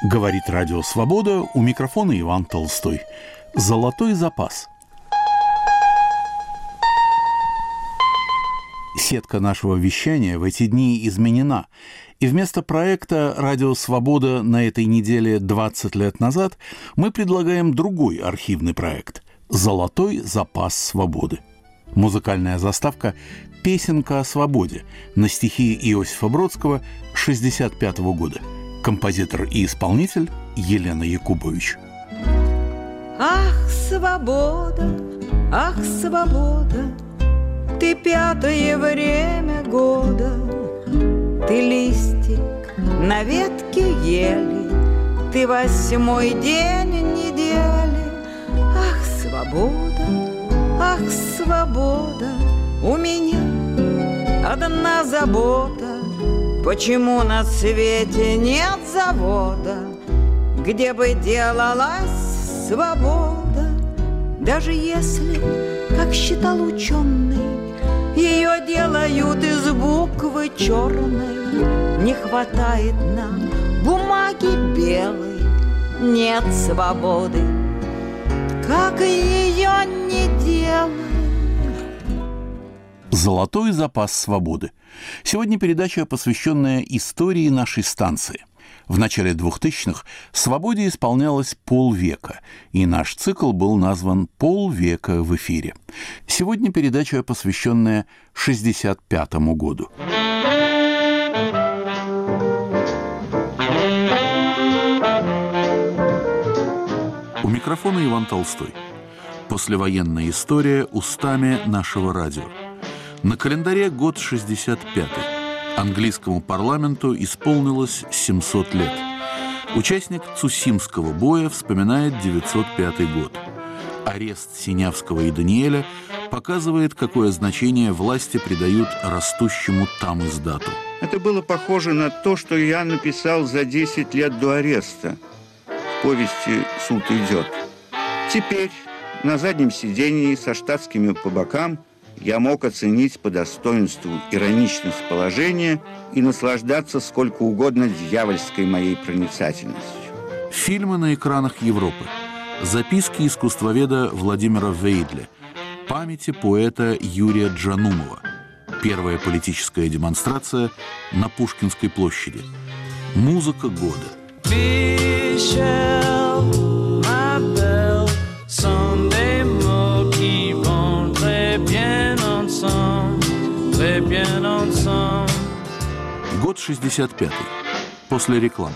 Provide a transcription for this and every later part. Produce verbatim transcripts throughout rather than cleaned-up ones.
Говорит Радио Свобода, у микрофона Иван Толстой. Золотой запас. Сетка нашего вещания в эти дни изменена, и вместо проекта «Радио Свобода» на этой неделе двадцать лет назад мы предлагаем другой архивный проект «Золотой запас свободы». Музыкальная заставка «Песенка о свободе» на стихи Иосифа Бродского шестьдесят пятого года. Композитор и исполнитель Елена Якубович. Ах, свобода, ах, свобода, ты пятое время года, ты листик на ветке ели, ты восьмой день недели. Ах, свобода, ах, свобода, у меня одна забота. Почему на свете нет завода, где бы делалась свобода? Даже если, как считал ученый, ее делают из буквы черной, не хватает нам бумаги белой, нет свободы, как ее не делай. «Золотой запас свободы». Сегодня передача, посвященная истории нашей станции. В начале двухтысячных «Свободе» исполнялось полвека, и наш цикл был назван «Полвека в эфире». Сегодня передача, посвященная шестьдесят пятому году. У микрофона Иван Толстой. Послевоенная история устами нашего радио. На календаре год шестьдесят пятый. Английскому парламенту исполнилось семьсот лет. Участник Цусимского боя вспоминает девятьсот пятый год. Арест Синявского и Даниэля показывает, какое значение власти придают растущему там издату. Это было похоже на то, что я написал за десять лет до ареста в повести «Суд идет». Теперь на заднем сидении со штатскими по бокам я мог оценить по достоинству ироничность положения и наслаждаться сколько угодно дьявольской моей проницательностью. Фильмы на экранах Европы. Записки искусствоведа Владимира Вейдля. Памяти поэта Юрия Джанумова. Первая политическая демонстрация на Пушкинской площади. Музыка года. Год шестьдесят пятый. После рекламы.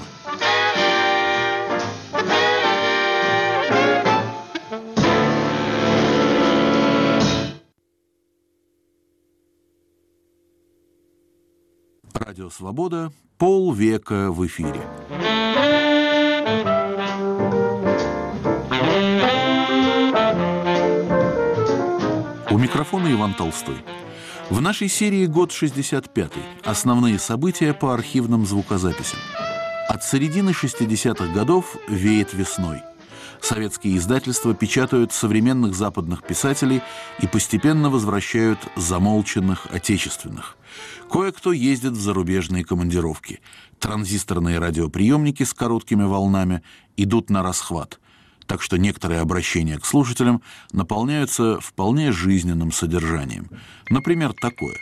Радио Свобода. Полвека в эфире. У микрофона Иван Толстой. В нашей серии год шестьдесят пятый. Основные события по архивным звукозаписям. От середины шестидесятых годов веет весной. Советские издательства печатают современных западных писателей и постепенно возвращают замолчанных отечественных. Кое-кто ездит в зарубежные командировки. Транзисторные радиоприемники с короткими волнами идут на расхват. Так что некоторые обращения к слушателям наполняются вполне жизненным содержанием. Например, такое.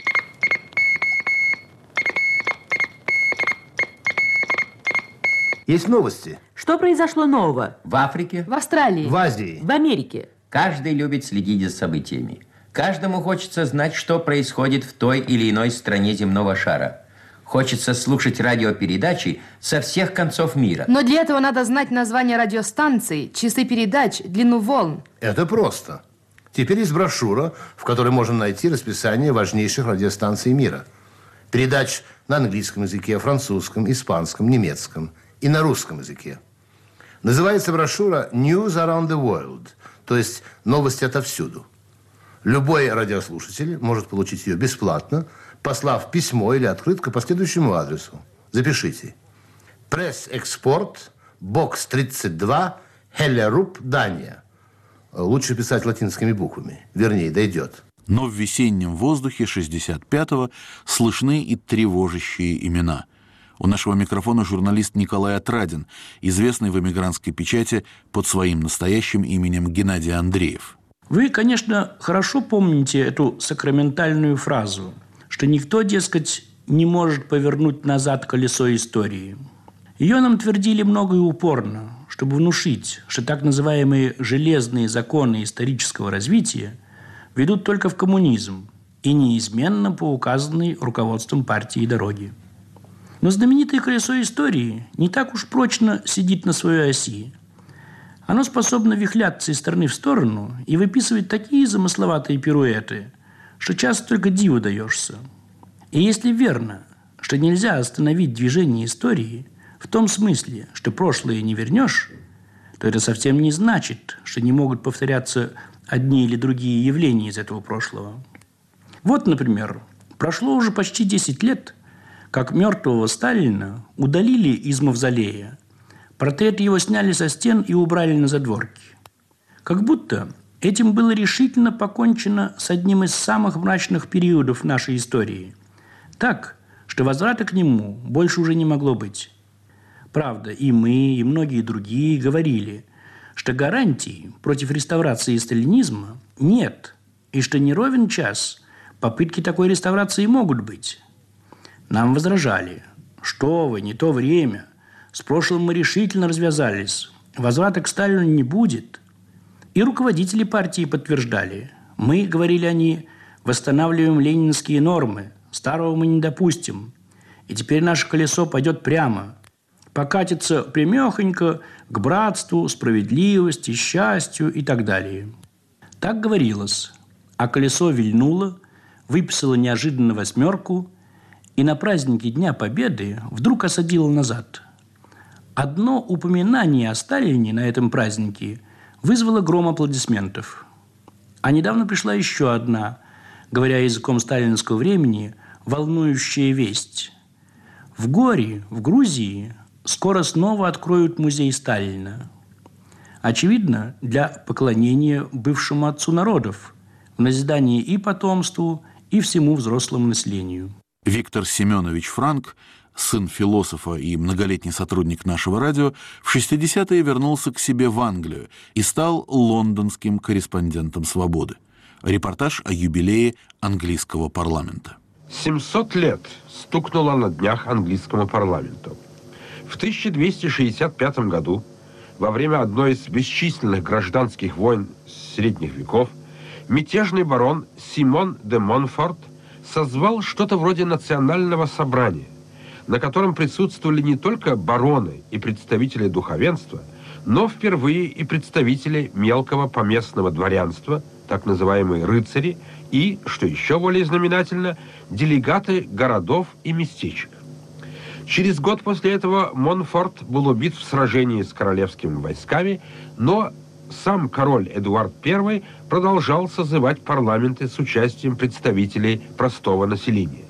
Есть новости. Что произошло нового? В Африке, В Австралии, В Азии. в Америке. каждый любит следить за событиями. Каждому хочется знать, что происходит в той или иной стране земного шара. Хочется слушать радиопередачи со всех концов мира. Но для этого надо знать название радиостанций, часы передач, длину волн. Это просто. Теперь есть брошюра, в которой можно найти расписание важнейших радиостанций мира. Передач на английском языке, французском, испанском, немецком и на русском языке. Называется брошюра «News Around the World», то есть «Новости отовсюду». Любой радиослушатель может получить ее бесплатно, послав письмо или открытку по следующему адресу. Запишите. Пресс-экспорт, бокс тридцать два, Хеллеруп, Дания. Лучше писать латинскими буквами. Вернее, дойдет. Но в весеннем воздухе шестьдесят пятого слышны и тревожащие имена. У нашего микрофона журналист Николай Отрадин, известный в эмигрантской печати под своим настоящим именем Геннадий Андреев. Вы, конечно, хорошо помните эту сакраментальную фразу, что никто, дескать, не может повернуть назад колесо истории. Ее нам твердили много и упорно, чтобы внушить, что так называемые «железные законы исторического развития» ведут только в коммунизм и неизменно по указанной руководством партии дороге. Но знаменитое колесо истории не так уж прочно сидит на своей оси. Оно способно вихляться из стороны в сторону и выписывать такие замысловатые пируэты, что часто только диву даешься. И если верно, что нельзя остановить движение истории в том смысле, что прошлое не вернешь, то это совсем не значит, что не могут повторяться одни или другие явления из этого прошлого. Вот, например, прошло уже почти десять лет, как мертвого Сталина удалили из мавзолея. Портрет его сняли со стен и убрали на задворки. Как будто этим было решительно покончено с одним из самых мрачных периодов нашей истории. Так, что возврата к нему больше уже не могло быть. Правда, и мы, и многие другие говорили, что гарантий против реставрации сталинизма нет, и что не ровен час попытки такой реставрации могут быть. Нам возражали: что вы, не то время, с прошлым мы решительно развязались, возврата к Сталину не будет. И руководители партии подтверждали: мы, говорили они, восстанавливаем ленинские нормы, старого мы не допустим, и теперь наше колесо пойдет прямо, покатится прямехонько к братству, справедливости, счастью и так далее. Так говорилось, а колесо вильнуло, выписало неожиданно восьмерку и на празднике Дня Победы вдруг осадило назад. Одно упоминание о Сталине на этом празднике вызвало гром аплодисментов. А недавно пришла еще одна, говоря языком сталинского времени, волнующая весть. В Горе, в Грузии, скоро снова откроют музей Сталина. Очевидно, для поклонения бывшему отцу народов, в назидание и потомству, и всему взрослому населению. Виктор Семенович Франк, сын философа и многолетний сотрудник нашего радио, в шестидесятые вернулся к себе в Англию и стал лондонским корреспондентом «Свободы». Репортаж о юбилее английского парламента. семьсот лет стукнуло на днях английскому парламенту. В тысяча двести шестьдесят пятом году, во время одной из бесчисленных гражданских войн средних веков, мятежный барон Симон де Монфорт созвал что-то вроде национального собрания, на котором присутствовали не только бароны и представители духовенства, но впервые и представители мелкого поместного дворянства, так называемые рыцари, и, что еще более знаменательно, делегаты городов и местечек. Через год после этого Монфорт был убит в сражении с королевскими войсками, но сам король Эдуард Первый продолжал созывать парламенты с участием представителей простого населения.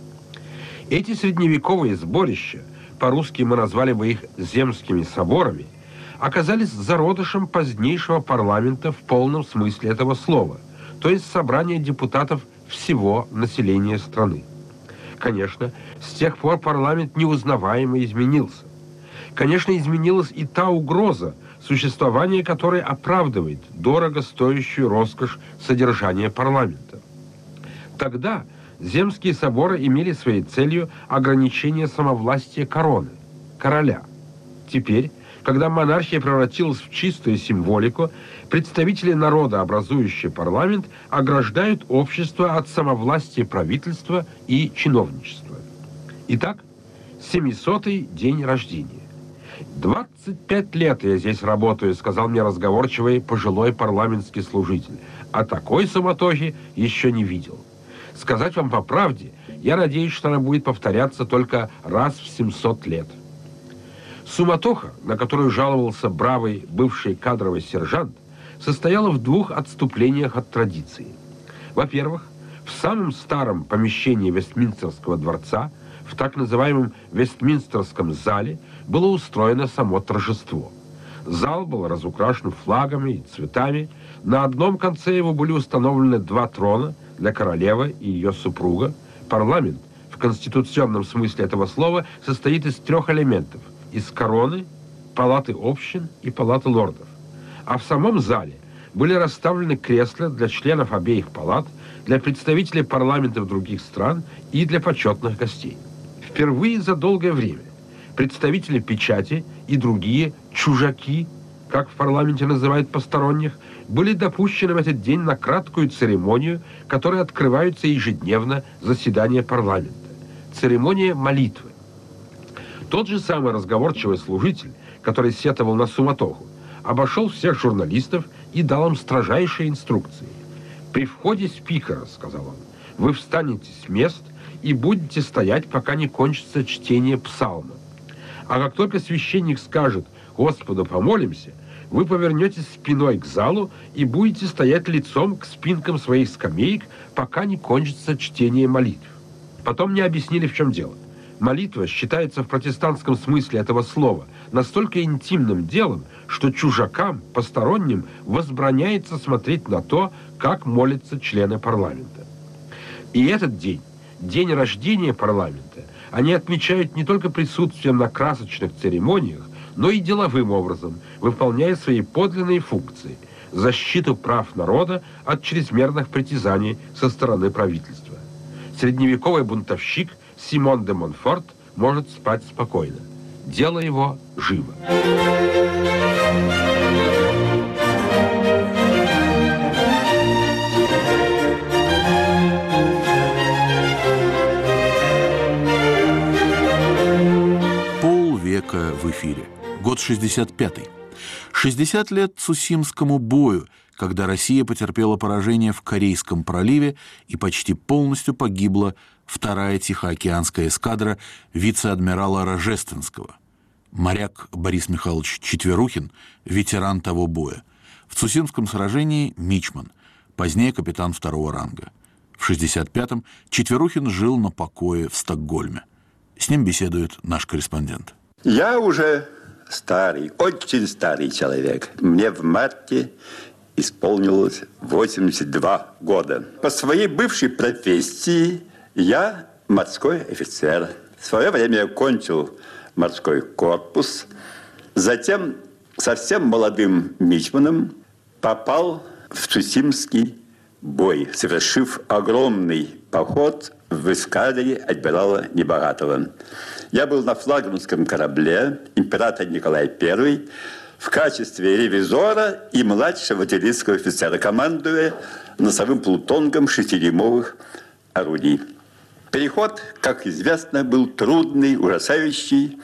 Эти средневековые сборища, по-русски мы назвали бы их земскими соборами, оказались зародышем позднейшего парламента в полном смысле этого слова, то есть собрания депутатов всего населения страны. Конечно, с тех пор парламент неузнаваемо изменился. Конечно, изменилась и та угроза, существование которой оправдывает дорого стоящую роскошь содержания парламента. Тогда земские соборы имели своей целью ограничение самовластия короны, короля. Теперь, когда монархия превратилась в чистую символику, представители народа, образующие парламент, ограждают общество от самовластия правительства и чиновничества. Итак, семисотый день рождения. «двадцать пять лет я здесь работаю», — сказал мне разговорчивый пожилой парламентский служитель. «А такой суматохи еще не видел. Сказать вам по правде, я надеюсь, что она будет повторяться только раз в семьсот лет». Суматоха, на которую жаловался бравый бывший кадровый сержант, состояла в двух отступлениях от традиции. Во-первых, в самом старом помещении Вестминстерского дворца, в так называемом Вестминстерском зале, было устроено само торжество. Зал был разукрашен флагами и цветами. На одном конце его были установлены два трона для королевы и ее супруга. Парламент, в в конституционном смысле этого слова состоит из трех элементов. Из короны, палаты общин и палаты лордов. А в самом зале были расставлены кресла для членов обеих палат, для представителей парламентов других стран и для почетных гостей. Впервые за долгое время представители печати и другие чужаки, как в парламенте называют посторонних, были допущены в этот день на краткую церемонию, которой открываются ежедневно заседания парламента. Церемония молитвы. Тот же самый разговорчивый служитель, который сетовал на суматоху, обошел всех журналистов и дал им строжайшие инструкции. «При входе спикера, — сказал он, — вы встанете с мест и будете стоять, пока не кончится чтение псалма. А как только священник скажет «Господу помолимся», вы повернетесь спиной к залу и будете стоять лицом к спинкам своих скамеек, пока не кончится чтение молитв». Потом мне объяснили, в чем дело. Молитва считается в протестантском смысле этого слова настолько интимным делом, что чужакам, посторонним, возбраняется смотреть на то, как молятся члены парламента. И этот день, день рождения парламента, они отмечают не только присутствием на красочных церемониях, но и деловым образом, выполняя свои подлинные функции – защиту прав народа от чрезмерных притязаний со стороны правительства. Средневековый бунтовщик Симон де Монфорт может спать спокойно. Дело его живо. Полвека в эфире. Год шестьдесят пятый. шестьдесят лет Цусимскому бою, когда Россия потерпела поражение в Корейском проливе и почти полностью погибла вторая Тихоокеанская эскадра вице-адмирала Рожественского. Моряк Борис Михайлович Четверухин, ветеран того боя. В Цусимском сражении мичман, позднее капитан второго ранга. В шестьдесят пятом Четверухин жил на покое в Стокгольме. С ним беседует наш корреспондент. Я уже старый, очень старый человек. Мне в марте исполнилось восемьдесят два года. По своей бывшей профессии я морской офицер. В свое время я кончил морской корпус. Затем совсем молодым мичманом попал в Цусимский бой, совершив огромный поход в эскадре адмирала Небогатого. Я был на флагманском корабле император Николай Первый в качестве ревизора и младшего артиллерийского офицера, командуя носовым плутонгом шестидюймовых орудий. Переход, как известно, был трудный, ужасающий.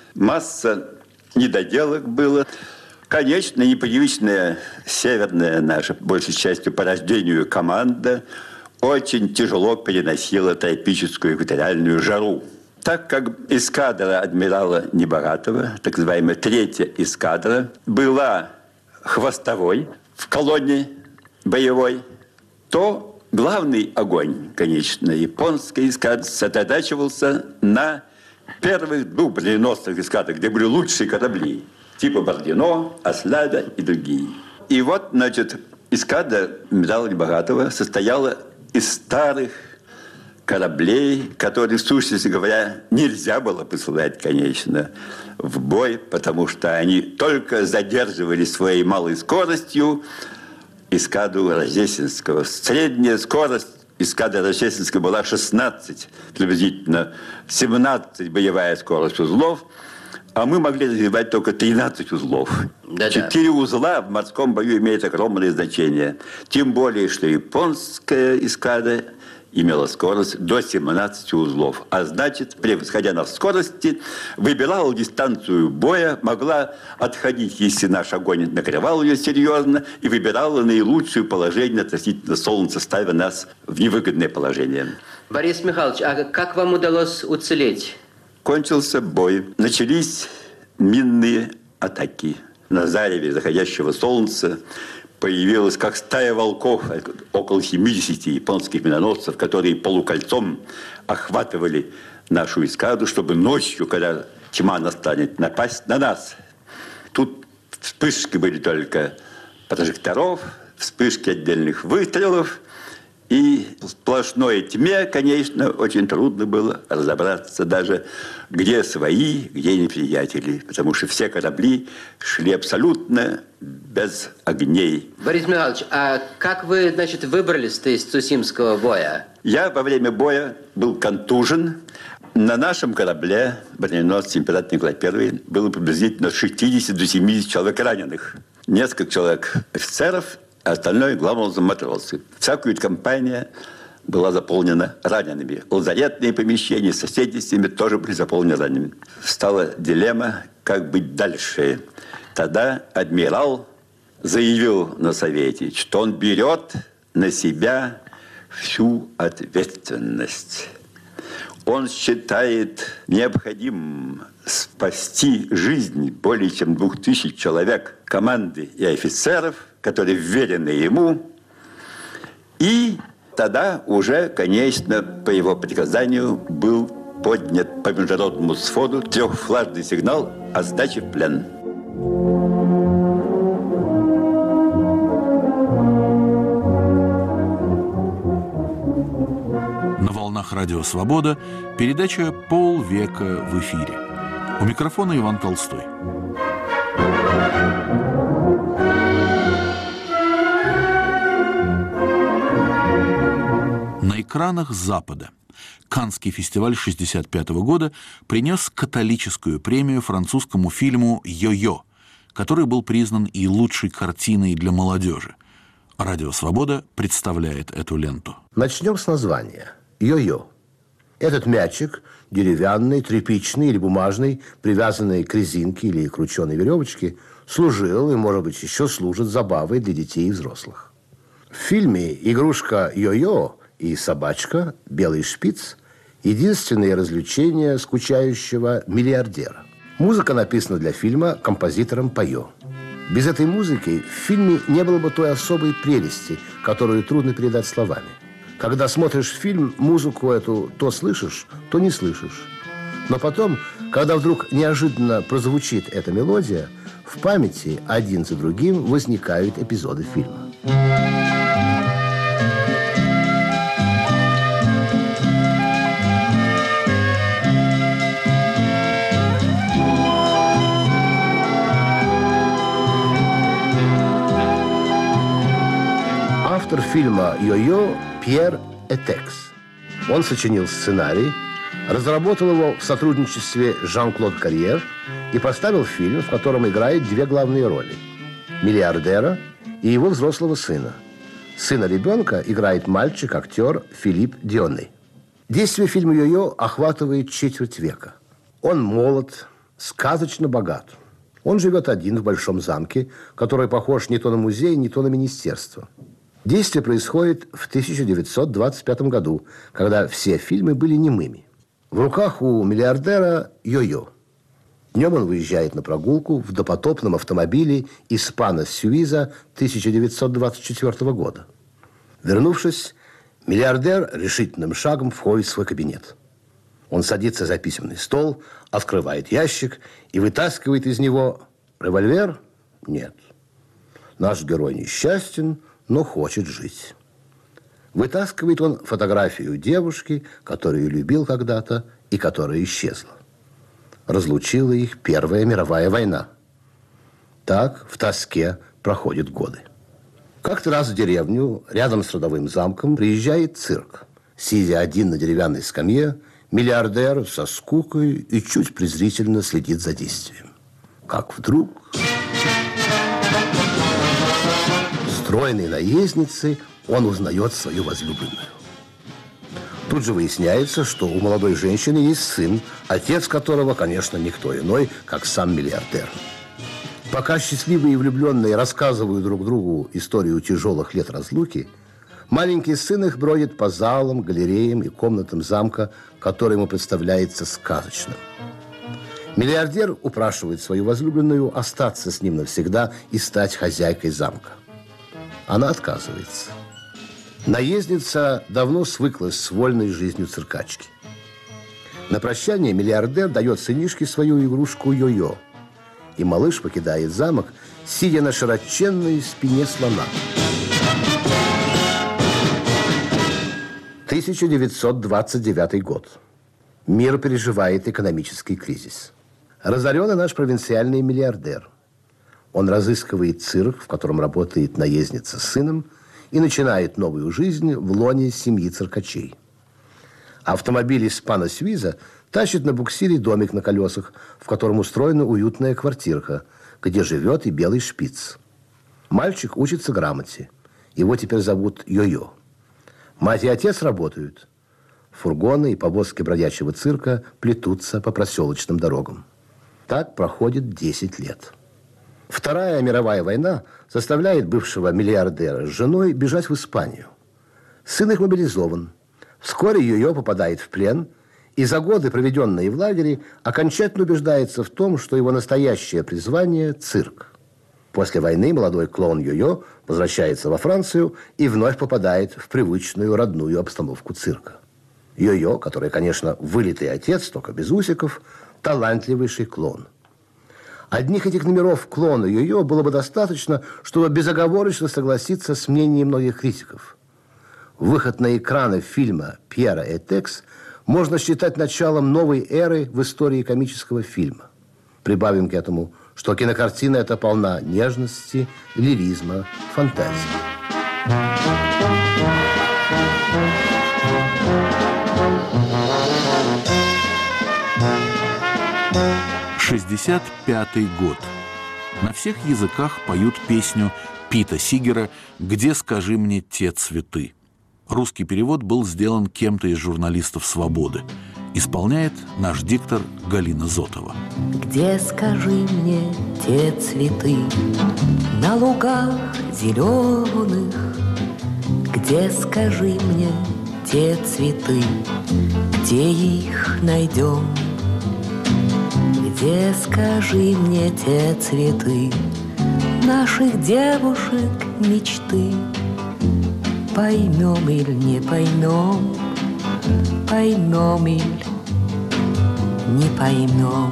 Масса недоделок было. Конечно, непривычная северная наша, большей частью по рождению, команда очень тяжело переносила тропическую экваториальную жару. Так как эскадра адмирала Небогатого, так называемая третья эскадра, была хвостовой в колонне боевой, то главный огонь, конечно, японской эскадры сосредотачивался на первых двух броненосных эскадрах, где были лучшие корабли, типа Бородино, Осляда и другие. И вот, значит, эскадра адмирала Небогатого состояла из старых кораблей, которые, в сущности говоря, нельзя было посылать, конечно, в бой, потому что они только задерживали своей малой скоростью эскадру Рождественского. Средняя скорость эскадры Рождественской была шестнадцать, приблизительно семнадцать боевая скорость узлов, а мы могли развивать только тринадцать узлов. Четыре узла в морском бою имеют огромное значение. Тем более, что японская эскадра имела скорость до семнадцати узлов. А значит, превосходя нас в скорости, выбирала дистанцию боя, могла отходить, если наш огонь накрывал ее серьезно, и выбирала наилучшее положение относительно Солнца, ставя нас в невыгодное положение. Борис Михайлович, а как вам удалось уцелеть? Кончился бой. Начались минные атаки. На зареве заходящего солнца появилась как стая волков, около семидесяти японских миноносцев, которые полукольцом охватывали нашу эскадру, чтобы ночью, когда тьма настанет, напасть на нас. Тут вспышки были только прожекторов, вспышки отдельных выстрелов, И в сплошной тьме, конечно, очень трудно было разобраться даже, где свои, где неприятели. Потому что все корабли шли абсолютно без огней. Борис Михайлович, а как вы, значит, выбрались-то из Цусимского боя? Я во время боя был контужен. На нашем корабле, броненосце император Николай Первый, было приблизительно от шестидесяти до семидесяти человек раненых. Несколько человек офицеров, а остальное, главное, матросы. Вся кают-компания была заполнена ранеными. Лазаретные помещения, соседи с ними тоже были заполнены ранеными. Встала дилемма, как быть дальше. Тогда адмирал заявил на совете, что он берет на себя всю ответственность. Он считает необходимым спасти жизнь более чем двух тысяч человек команды и офицеров, которые вверены ему. И тогда уже, конечно, по его приказанию был поднят по международному своду трехфлажный сигнал о сдаче в плен. На волнах радио «Свобода» передача «Полвека в эфире». У микрофона Иван Толстой. На экранах Запада Каннский фестиваль шестьдесят пятого года принес католическую премию французскому фильму «Йо-Йо», который был признан и лучшей картиной для молодежи. Радио «Свобода» представляет эту ленту. Начнем с названия. «Йо-Йо». Этот мячик, деревянный, тряпичный или бумажный, привязанный к резинке или крученой веревочке, служил и, может быть, еще служит забавой для детей и взрослых. В фильме игрушка «Йо-Йо» и собачка «Белый шпиц» – единственное развлечение скучающего миллиардера. Музыка написана для фильма композитором Пайо. Без этой музыки в фильме не было бы той особой прелести, которую трудно передать словами. Когда смотришь фильм, музыку эту то слышишь, то не слышишь. Но потом, когда вдруг неожиданно прозвучит эта мелодия, в памяти один за другим возникают эпизоды фильма. Автор фильма «Йо-Йо» Пьер Этекс. Он сочинил сценарий, разработал его в сотрудничестве с Жан-Клод Карьер и поставил фильм, в котором играет две главные роли – миллиардера и его взрослого сына. Сына ребенка играет мальчик-актер Филипп Дионне. Действие фильма «Йо-Йо» охватывает четверть века. Он молод, сказочно богат. Он живет один в большом замке, который похож не то на музей, не то на министерство. Действие происходит в тысяча девятьсот двадцать пятом году, когда все фильмы были немыми. В руках у миллиардера йо-йо. Днем он выезжает на прогулку в допотопном автомобиле «Испано-Сюиза» тысяча девятьсот двадцать четвёртого года. Вернувшись, миллиардер решительным шагом входит в свой кабинет. Он садится за письменный стол, открывает ящик и вытаскивает из него револьвер? Нет. Наш герой несчастен, но хочет жить. Вытаскивает он фотографию девушки, которую любил когда-то и которая исчезла. Разлучила их Первая мировая война. Так в тоске проходят годы. Как-то раз в деревню, рядом с родовым замком, приезжает цирк. Сидя один на деревянной скамье, миллиардер со скукой и чуть презрительно следит за действием. Как вдруг... Стройной наездницей он узнает свою возлюбленную. Тут же выясняется, что у молодой женщины есть сын, отец которого, конечно, никто иной, как сам миллиардер. Пока счастливые и влюбленные рассказывают друг другу историю тяжелых лет разлуки, маленький сын их бродит по залам, галереям и комнатам замка, который ему представляется сказочным. Миллиардер упрашивает свою возлюбленную остаться с ним навсегда и стать хозяйкой замка. Она отказывается. Наездница давно свыклась с вольной жизнью циркачки. На прощание миллиардер дает сынишке свою игрушку йо-йо. И малыш покидает замок, сидя на широченной спине слона. тысяча девятьсот двадцать девятый год. Мир переживает экономический кризис. Разорен и наш провинциальный миллиардер. Он разыскивает цирк, в котором работает наездница с сыном, и начинает новую жизнь в лоне семьи циркачей. Автомобиль «Испано Сюиза» тащит на буксире домик на колесах, в котором устроена уютная квартирка, где живет и белый шпиц. Мальчик учится грамоте. Его теперь зовут Йо-Йо. Мать и отец работают. Фургоны и повозки бродячего цирка плетутся по проселочным дорогам. Так проходит десять лет. Вторая мировая война заставляет бывшего миллиардера с женой бежать в Испанию. Сын их мобилизован. Вскоре Йо-Йо попадает в плен и за годы, проведенные в лагере, окончательно убеждается в том, что его настоящее призвание – цирк. После войны молодой клоун Йо-Йо возвращается во Францию и вновь попадает в привычную родную обстановку цирка. Йо-Йо, который, конечно, вылитый отец, только без усиков, талантливейший клоун. Одних этих номеров клоуна Йо-Йо было бы достаточно, чтобы безоговорочно согласиться с мнением многих критиков. Выход на экраны фильма «Пьера и Текс» можно считать началом новой эры в истории комического фильма. Прибавим к этому, что кинокартина эта полна нежности, лиризма, фантазии. шестьдесят пятый год. На всех языках поют песню Пита Сигера «Где, скажи мне, те цветы». Русский перевод был сделан кем-то из журналистов «Свободы». Исполняет наш диктор Галина Зотова. Где, скажи мне, те цветы на лугах зеленых? Где, скажи мне, те цветы, где их найдем? Где, скажи мне, те цветы наших девушек мечты? Поймем или не поймем, поймем или не поймем.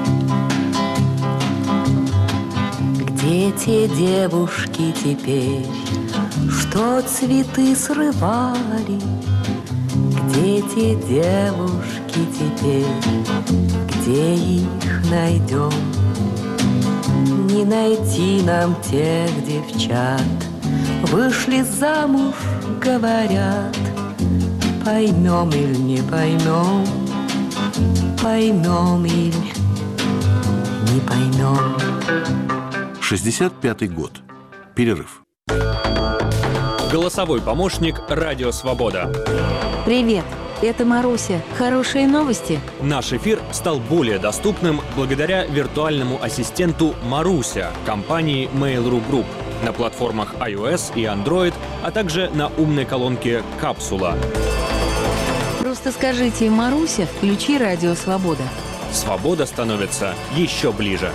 Где те девушки теперь, что цветы срывали? Где те девушки теперь, где их найдем? Не найти нам тех девчат, вышли замуж, говорят. Поймем или не поймем, поймем или не поймем. шестьдесят пятый год. Перерыв. Голосовой помощник «Радио Свобода». Привет, это Маруся. Хорошие новости? Наш эфир стал более доступным благодаря виртуальному ассистенту «Маруся» компании Mail.ru Group на платформах iOS и Android, а также на умной колонке «Капсула». Просто скажите: «Маруся, включи «Радио Свобода». Свобода становится еще ближе.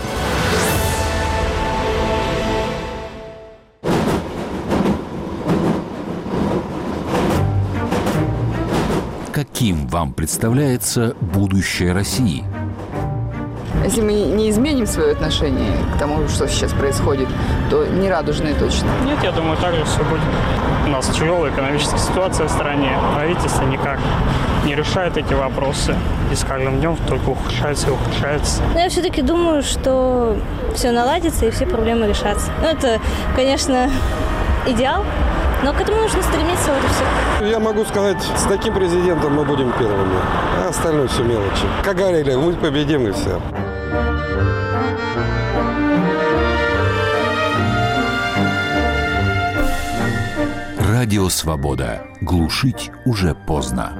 Каким вам представляется будущее России? Если мы не изменим свое отношение к тому, что сейчас происходит, то не радужное точно. Нет, я думаю, так же все будет. У нас тяжелая экономическая ситуация в стране. Правительство никак не решает эти вопросы. И с каждым днем только ухудшается и ухудшается. Но я все-таки думаю, что все наладится и все проблемы решатся. Ну, это, конечно, идеал. Но к этому нужно стремиться, вот и все. Я могу сказать, с таким президентом мы будем первыми, а остальное все мелочи. Как говорили, мы победим и все. Радио Свобода. Глушить уже поздно.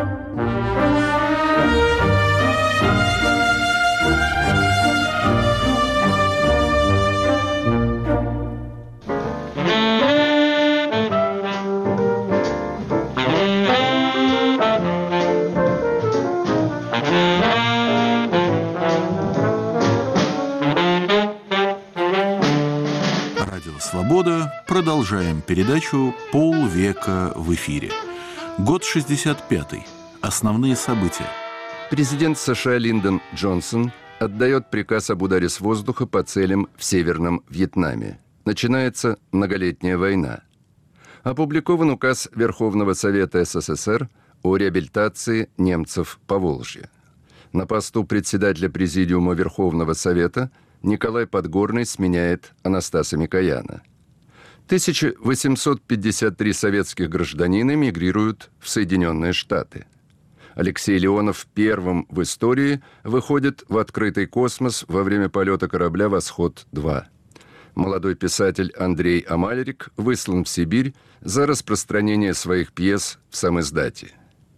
«Свобода». Продолжаем передачу «Полвека в эфире». Год шестьдесят пятый. Основные события. Президент США Линдон Джонсон отдает приказ об ударе с воздуха по целям в Северном Вьетнаме. Начинается многолетняя война. опубликован указ Верховного Совета СССР о реабилитации немцев Поволжья. На посту председателя Президиума Верховного Совета Николай Подгорный сменяет Анастаса Микояна. тысяча восемьсот пятьдесят три советских гражданина мигрируют в Соединенные Штаты. Алексей Леонов первым в истории выходит в открытый космос во время полета корабля «Восход-два». Молодой писатель Андрей Амальрик выслан в Сибирь за распространение своих пьес в самиздате.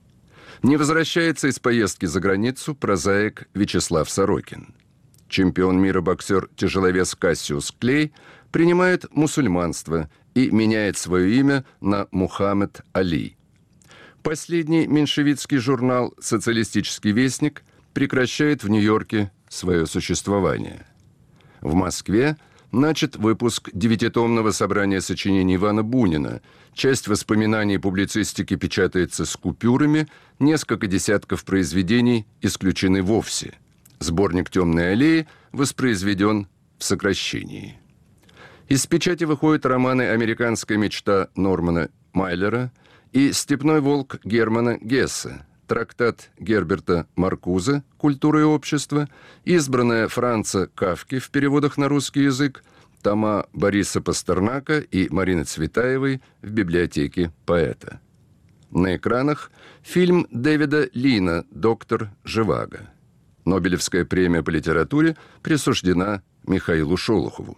Не возвращается из поездки за границу прозаик Вячеслав Сорокин. Чемпион мира боксер-тяжеловес Кассиус Клей принимает мусульманство и меняет свое имя на Мухаммед Али. Последний меньшевистский журнал «Социалистический вестник» прекращает в Нью-Йорке свое существование. В Москве начат выпуск девятитомного собрания сочинений Ивана Бунина. Часть воспоминаний и публицистики печатается с купюрами, несколько десятков произведений исключены вовсе. Сборник «Темные аллеи» воспроизведен в сокращении. Из печати выходят романы «Американская мечта» Нормана Майлера и «Степной волк» Германа Гессе, трактат Герберта Маркузе «Культура и общество», избранная Франца Кафки в переводах на русский язык, тома Бориса Пастернака и Марины Цветаевой в библиотеке поэта. На экранах фильм Дэвида Лина «Доктор Живаго». Нобелевская премия по литературе присуждена Михаилу Шолохову.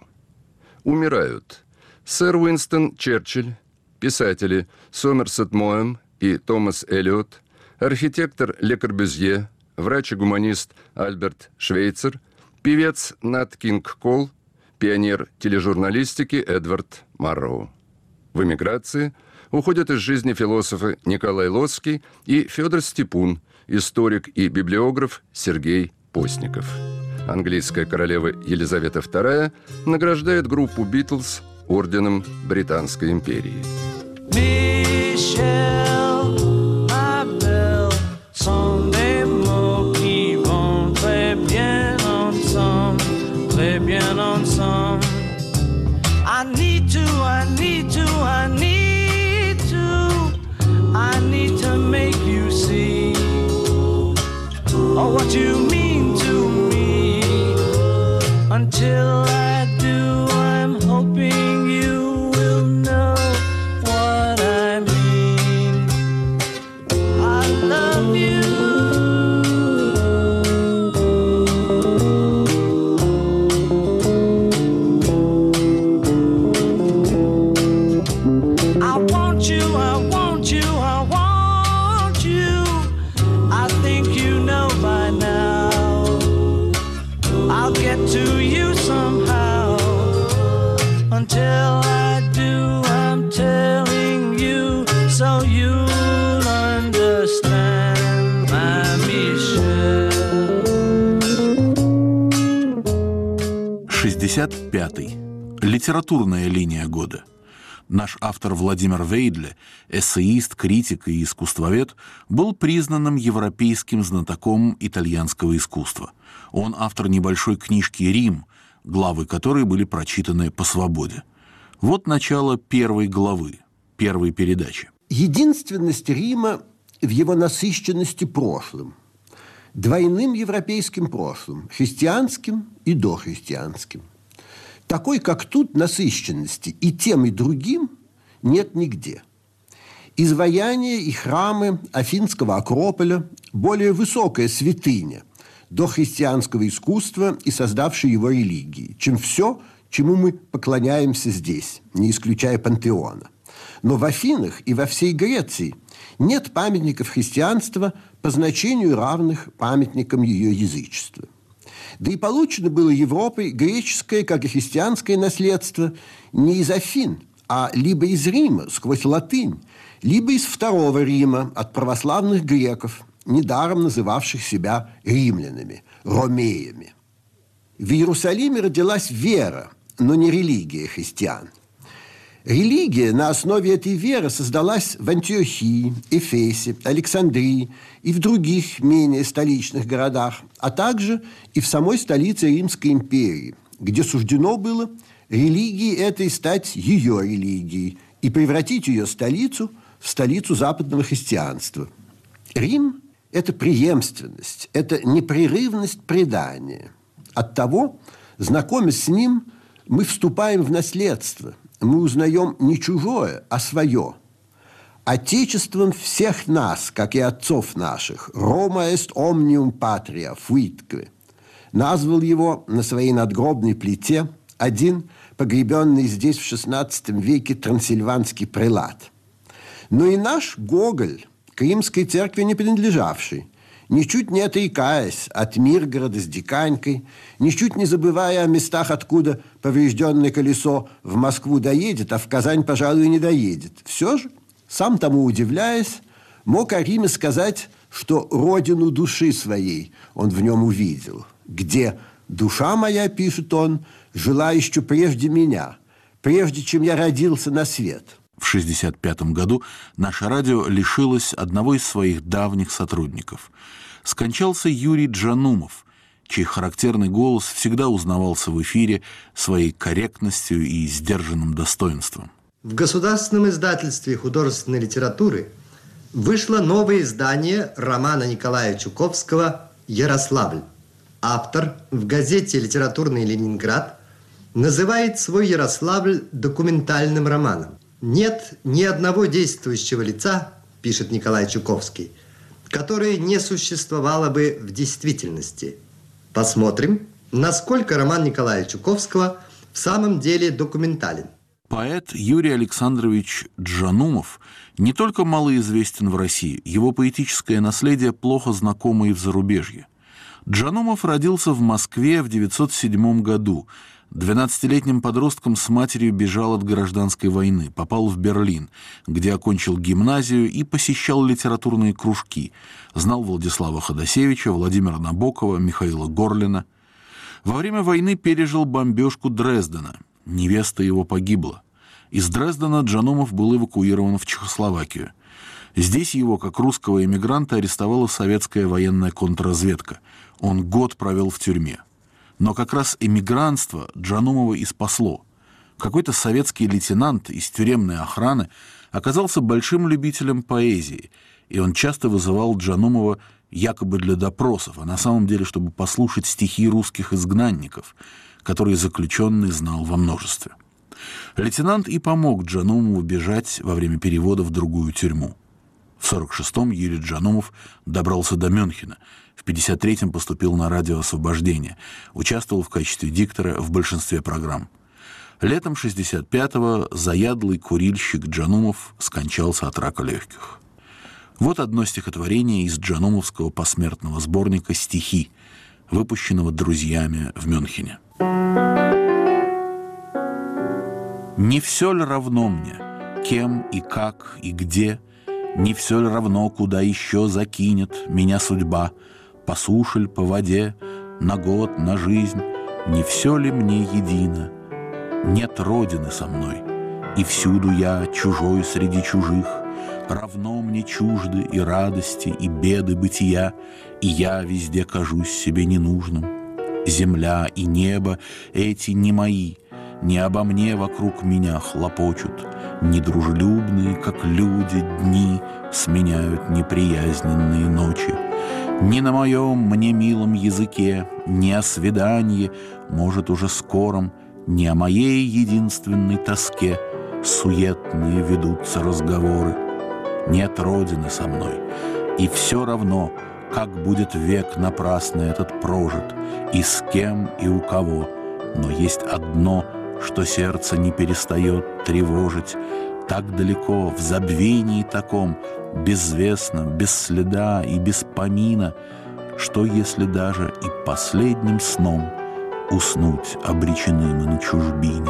Умирают сэр Уинстон Черчилль, писатели Сомерсет Моэм и Томас Эллиот, архитектор Ле Корбюзье, врач и гуманист Альберт Швейцер, певец Нат Кинг Кол, пионер тележурналистики Эдвард Марроу. В эмиграции уходят из жизни философы Николай Лоцкий и Федор Степун, историк и библиограф Сергей Постников. Английская королева Елизавета вторая награждает группу «Битлз» орденом Британской империи. Michel, ma belle, sont des mots qui vont très bien ensemble, très bien ensemble. I need to, I need to, I need to, I need to make you see oh, what you mean to me. Until I do, I'm hoping you will know what I mean. I love you. I want you, I want you, I want you. I think you know by now. I'll get to you somehow. Until I do, I'm telling you, so you'll understand, my Michelle. шестьдесят пятый. Литературная линия года. Наш автор Владимир Вейдле, эссеист, критик и искусствовед, был признанным европейским знатоком итальянского искусства. Он автор небольшой книжки «Рим», главы которой были прочитаны по свободе. Вот начало первой главы, первой передачи. Единственность Рима в его насыщенности прошлым, двойным европейским прошлым, христианским и дохристианским. Такой, как тут, насыщенности и тем, и другим нет нигде. Изваяния и храмы Афинского Акрополя – более высокая святыня дохристианского искусства и создавшей его религии, чем все, чему мы поклоняемся здесь, не исключая пантеона. Но в Афинах и во всей Греции нет памятников христианства по значению равных памятникам ее язычества. Да и получено было Европой греческое, как и христианское наследство не из Афин, а либо из Рима сквозь латынь, либо из Второго Рима от православных греков, недаром называвших себя римлянами, ромеями. В Иерусалиме родилась вера, но не религия христиан. Религия на основе этой веры создалась в Антиохии, Эфесе, Александрии и в других менее столичных городах, а также и в самой столице Римской империи, где суждено было религии этой стать ее религией и превратить ее столицу в столицу западного христианства. Рим – это преемственность, это непрерывность предания. Оттого, знакомясь с ним, мы вступаем в наследство. Мы узнаем не чужое, а свое. Отечеством всех нас, как и отцов наших, «Рома est omnium patria fuitque», назвал его на своей надгробной плите один погребенный здесь в шестнадцатом веке трансильванский прелат. Но и наш Гоголь, к римской церкви не принадлежавший, ничуть не отрекаясь от Миргорода с Диканькой, ничуть не забывая о местах, откуда поврежденное колесо в Москву доедет, а в Казань, пожалуй, не доедет, все же, сам тому удивляясь, мог о Риме сказать, что родину души своей он в нем увидел, где «душа моя, — пишет он, — жила еще прежде меня, прежде чем я родился на свет». В шестьдесят пятом году наше радио лишилось одного из своих давних сотрудников. Скончался Юрий Джанумов, чей характерный голос всегда узнавался в эфире своей корректностью и сдержанным достоинством. В Государственном издательстве художественной литературы вышло новое издание романа Николая Чуковского «Ярославль». Автор в газете «Литературный Ленинград» называет свой Ярославль документальным романом. «Нет ни одного действующего лица, — пишет Николай Чуковский, — которое не существовало бы в действительности. Посмотрим, насколько роман Николая Чуковского в самом деле документален». Поэт Юрий Александрович Джанумов не только малоизвестен в России, его поэтическое наследие плохо знакомо и в зарубежье. Джанумов родился в Москве в девятьсот седьмом году. двенадцатилетним подростком с матерью бежал от гражданской войны, попал в Берлин, где окончил гимназию и посещал литературные кружки. Знал Владислава Ходосевича, Владимира Набокова, Михаила Горлина. Во время войны пережил бомбежку Дрездена. Невеста его погибла. Из Дрездена Джанумов был эвакуирован в Чехословакию. Здесь его, как русского эмигранта, арестовала советская военная контрразведка. Он год провел в тюрьме. Но как раз эмигрантство Джанумова и спасло. Какой-то советский лейтенант из тюремной охраны оказался большим любителем поэзии, и он часто вызывал Джанумова якобы для допросов, а на самом деле, чтобы послушать стихи русских изгнанников, которые заключенный знал во множестве. Лейтенант и помог Джанумову бежать во время перевода в другую тюрьму. В сорок шестом Юрий Джанумов добрался до Мюнхена. В пятьдесят третьем поступил на радио «Освобождение». Участвовал в качестве диктора в большинстве программ. Летом шестьдесят пятого заядлый курильщик Джанумов скончался от рака легких. Вот одно стихотворение из джанумовского посмертного сборника «Стихи», выпущенного друзьями в Мюнхене. «Не все ли равно мне, кем и как и где, не все ли равно, куда еще закинет меня судьба, по суше ль, по воде, на год, на жизнь, не все ли мне едино? Нет родины со мной, и всюду я чужой среди чужих, равно мне чужды и радости, и беды бытия, и я везде кажусь себе ненужным. Земля и небо эти не мои, не обо мне вокруг меня хлопочут, недружелюбные, как люди, дни сменяют неприязненные ночи. Ни на моем мне милом языке, ни о свидании, может, уже скором, ни о моей единственной тоске суетные ведутся разговоры. Нет родины со мной, и все равно, как будет век напрасный этот прожит, и с кем, и у кого. Но есть одно, что сердце не перестает тревожить. Так далеко, в забвении таком, безвестном, без следа и без помина, что если даже и последним сном уснуть обречены мы на чужбине.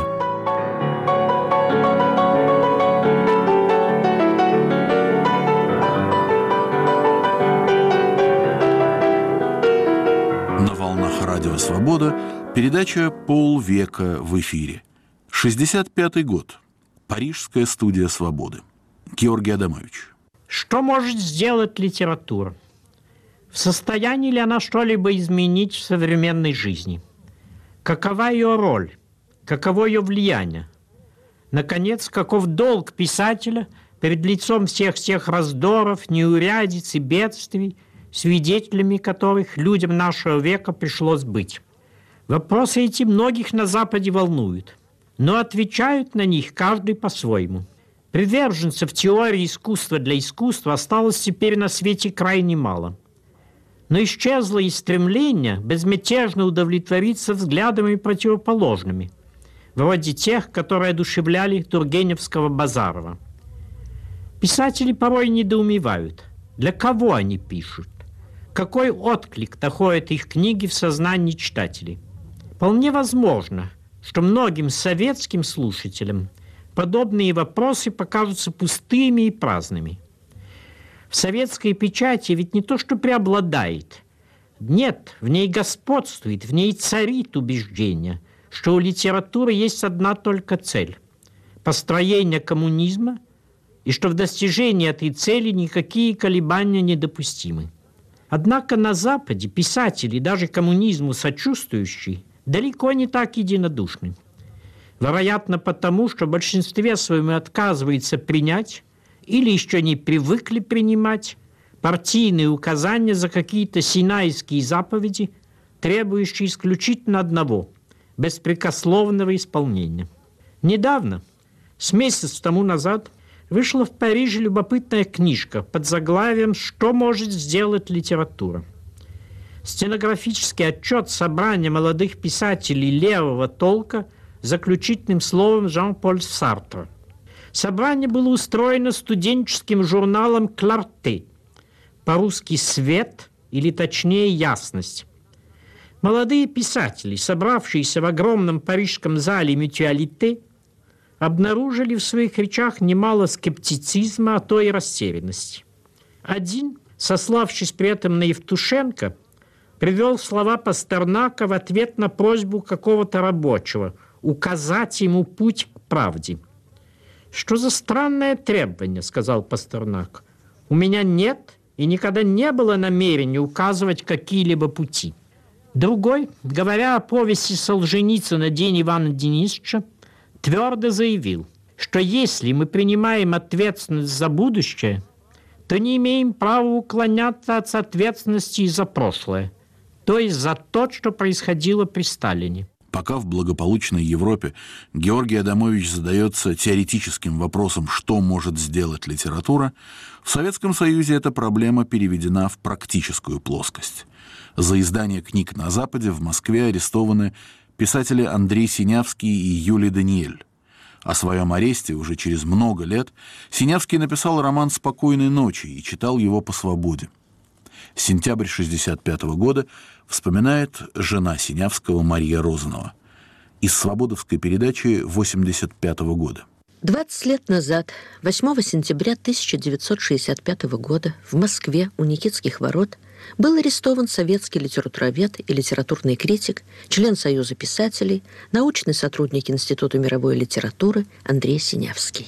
На волнах радио «Свобода» передача «Полвека в эфире». шестьдесят пятый год. Парижская студия «Свободы». Георгий Адамович. Что может сделать литература? В состоянии ли она что-либо изменить в современной жизни? Какова ее роль? Каково ее влияние? Наконец, каков долг писателя перед лицом всех тех раздоров, неурядиц и бедствий, свидетелями которых людям нашего века пришлось быть? Вопросы эти многих на Западе волнуют, но отвечают на них каждый по-своему. Приверженцев теории искусства для искусства осталось теперь на свете крайне мало. Но исчезло и стремление безмятежно удовлетвориться взглядами противоположными, вроде тех, которые одушевляли Тургеневского Базарова. Писатели порой недоумевают, для кого они пишут, какой отклик находят их книги в сознании читателей. Вполне возможно, что многим советским слушателям подобные вопросы покажутся пустыми и праздными. В советской печати ведь не то, что преобладает. Нет, в ней господствует, в ней царит убеждение, что у литературы есть одна только цель – построение коммунизма, и что в достижении этой цели никакие колебания недопустимы. Однако на Западе писатели, даже коммунизму сочувствующие, далеко не так единодушны. Вероятно, потому, что в большинстве своем отказывается принять или еще не привыкли принимать партийные указания за какие-то синайские заповеди, требующие исключительно одного – беспрекословного исполнения. Недавно, с месяц тому назад, вышла в Париже любопытная книжка под заглавием «Что может сделать литература?». Стенографический отчет собрания молодых писателей левого толка заключительным словом Жан-Поль Сартра. Собрание было устроено студенческим журналом «Кларте», по-русски «Свет» или, точнее, «Ясность». Молодые писатели, собравшиеся в огромном парижском зале «Мютуалите», обнаружили в своих речах немало скептицизма, а то и растерянности. Один, сославшись при этом на Евтушенко, привел слова Пастернака в ответ на просьбу какого-то рабочего указать ему путь к правде. «Что за странное требование?» – сказал Пастернак. «У меня нет и никогда не было намерения указывать какие-либо пути». Другой, говоря о повести Солженицына «День Ивана Денисовича», твердо заявил, что если мы принимаем ответственность за будущее, то не имеем права уклоняться от ответственности за прошлое, то есть за то, что происходило при Сталине. Пока в благополучной Европе Георгий Адамович задается теоретическим вопросом, что может сделать литература, в Советском Союзе эта проблема переведена в практическую плоскость. За издание книг на Западе в Москве арестованы писатели Андрей Синявский и Юлий Даниэль. О своем аресте уже через много лет Синявский написал роман «Спокойной ночи» и читал его по свободе. Сентябрь шестьдесят пятого года вспоминает жена Синявского Мария Розанова из свободовской передачи восемьдесят пятого года. двадцать лет назад, восьмого сентября тысяча девятьсот шестьдесят пятого года, в Москве у Никитских ворот был арестован советский литературовед и литературный критик, член Союза писателей, научный сотрудник Института мировой литературы Андрей Синявский.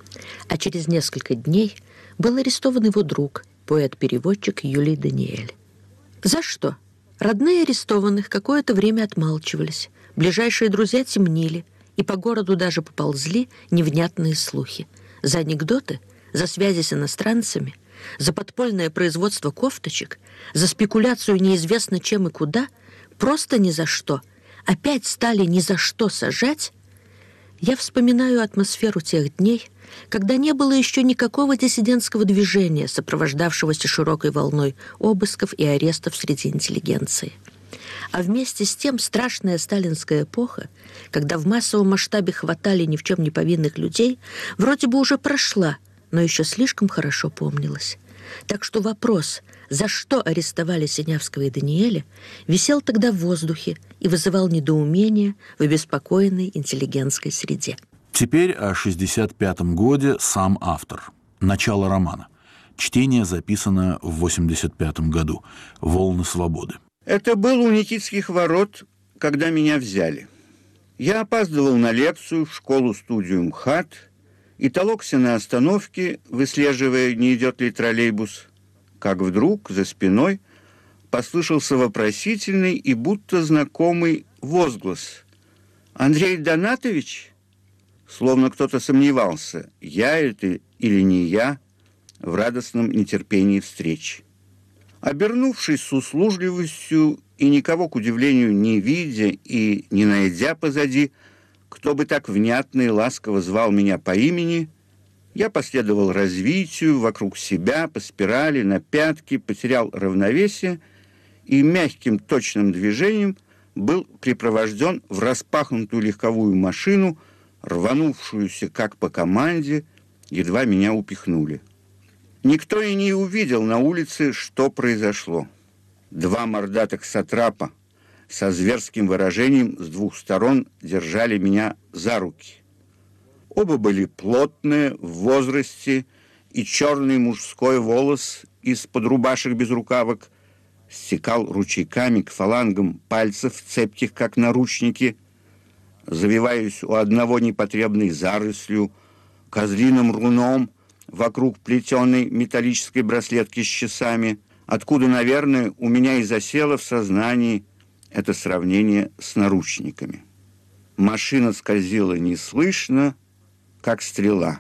А через несколько дней был арестован его друг, поэт-переводчик Юлий Даниэль. За что? Родные арестованных какое-то время отмалчивались, ближайшие друзья темнили, и по городу даже поползли невнятные слухи. За анекдоты, за связи с иностранцами, за подпольное производство кофточек, за спекуляцию неизвестно чем и куда, просто ни за что, опять стали ни за что сажать. Я вспоминаю атмосферу тех дней, когда не было еще никакого диссидентского движения, сопровождавшегося широкой волной обысков и арестов среди интеллигенции. А вместе с тем страшная сталинская эпоха, когда в массовом масштабе хватали ни в чем не повинных людей, вроде бы уже прошла, но еще слишком хорошо помнилась. Так что вопрос, за что арестовали Синявского и Даниэля, висел тогда в воздухе и вызывал недоумение в обеспокоенной интеллигентской среде. Теперь о шестьдесят пятом годе сам автор. Начало романа. Чтение записано в восемьдесят пятом году. «Волны свободы». Это был у Никитских ворот, когда меня взяли. Я опаздывал на лекцию в школу-студию МХАТ и толокся на остановке, выслеживая, не идет ли троллейбус, как вдруг за спиной послышался вопросительный и будто знакомый возглас. «Андрей Донатович?» словно кто-то сомневался, я это или не я, в радостном нетерпении встречи. Обернувшись с услужливостью и никого, к удивлению, не видя и не найдя позади, кто бы так внятно и ласково звал меня по имени, я последовал развитию вокруг себя, по спирали, на пятки, потерял равновесие и мягким точным движением был припровожден в распахнутую легковую машину, рванувшуюся как по команде, едва меня упихнули. Никто и не увидел на улице, что произошло. Два мордатых сатрапа со зверским выражением с двух сторон держали меня за руки. Оба были плотные, в возрасте, и черный мужской волос из-под рубашек без рукавок стекал ручейками к фалангам пальцев, цепких, как наручники, завиваясь у одного непотребной зарослью, козлиным руном вокруг плетеной металлической браслетки с часами, откуда, наверное, у меня и засело в сознании это сравнение с наручниками. Машина скользила неслышно, как стрела.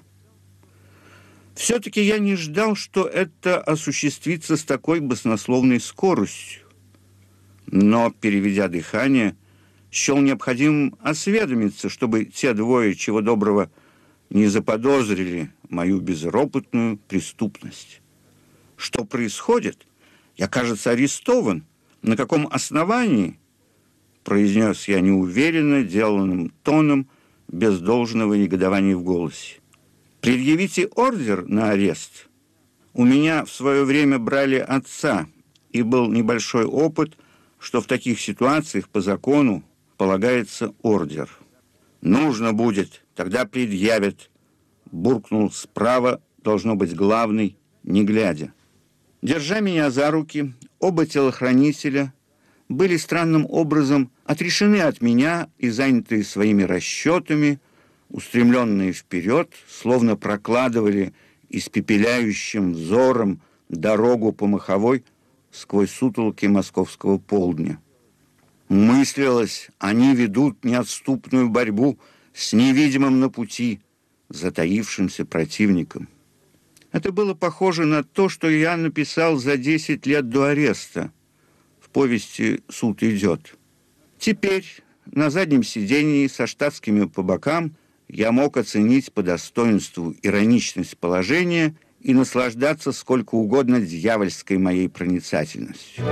Все-таки я не ждал, что это осуществится с такой баснословной скоростью. Но, переведя дыхание, счел необходимым осведомиться, чтобы те двое, чего доброго, не заподозрили мою безропотную преступность. Что происходит? Я, кажется, арестован. На каком основании? Произнес я неуверенно, деланным тоном, без должного негодования в голосе. Предъявите ордер на арест. У меня в свое время брали отца, и был небольшой опыт, что в таких ситуациях по закону полагается ордер. Нужно будет, тогда предъявят. Буркнул справа, должно быть главный, не глядя. Держа меня за руки, оба телохранителя были странным образом отрешены от меня и занятые своими расчетами, устремленные вперед, словно прокладывали испепеляющим взором дорогу по маховой сквозь сутолки московского полдня. Мыслилось, они ведут неотступную борьбу с невидимым на пути затаившимся противником. Это было похоже на то, что я написал за десять лет до ареста в повести «Суд идет». Теперь на заднем сидении со штатскими по бокам я мог оценить по достоинству ироничность положения и наслаждаться сколько угодно дьявольской моей проницательностью.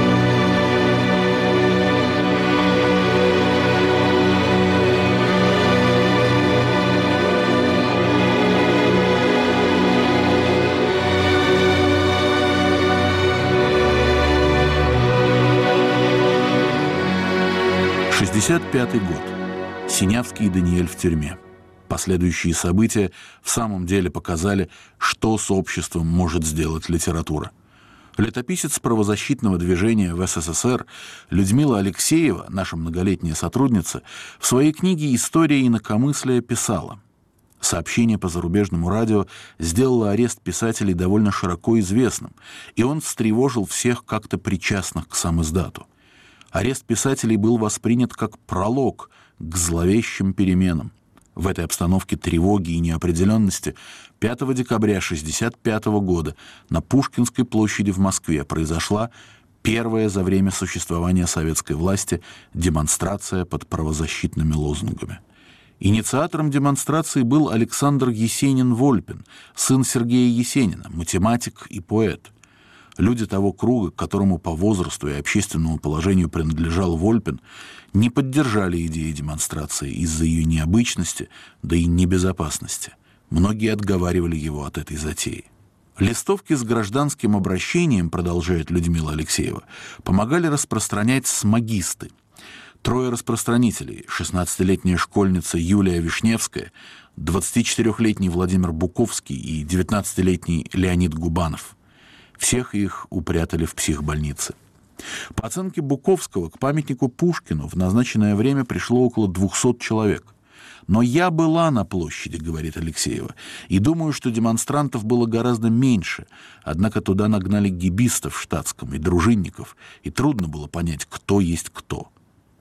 шестьдесят пятый год. Синявский и Даниэль в тюрьме. Последующие события в самом деле показали, что с обществом может сделать литература. Летописец правозащитного движения в СССР Людмила Алексеева, наша многолетняя сотрудница, в своей книге «История инакомыслия» писала: сообщение по зарубежному радио сделало арест писателей довольно широко известным, и он встревожил всех как-то причастных к самиздату. Арест писателей был воспринят как пролог к зловещим переменам. В этой обстановке тревоги и неопределенности пятого декабря шестьдесят пятого года на Пушкинской площади в Москве произошла первая за время существования советской власти демонстрация под правозащитными лозунгами. Инициатором демонстрации был Александр Есенин-Вольпин, сын Сергея Есенина, математик и поэт. Люди того круга, к которому по возрасту и общественному положению принадлежал Вольпин, не поддержали идеи демонстрации из-за ее необычности, да и небезопасности. Многие отговаривали его от этой затеи. Листовки с гражданским обращением, продолжает Людмила Алексеева, помогали распространять смагисты. Трое распространителей – шестнадцатилетняя школьница Юлия Вишневская, двадцатичетырехлетний Владимир Буковский и девятнадцатилетний Леонид Губанов. Всех их упрятали в психбольницы. По оценке Буковского, к памятнику Пушкину в назначенное время пришло около двухсот человек. «Но я была на площади», — говорит Алексеева, «и думаю, что демонстрантов было гораздо меньше, однако туда нагнали гибистов в штатском и дружинников, и трудно было понять, кто есть кто».